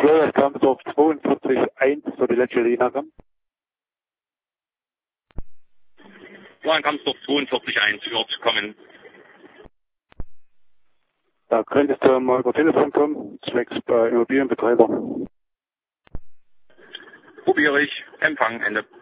Florian Kamsdorf 42.1 für die letzte Linie. Florian Kamsdorf 42.1 wird kommen. Da könntest du mal über Telefon kommen, zwecks bei Immobilienbetreiber. Probiere ich. Empfang, Ende.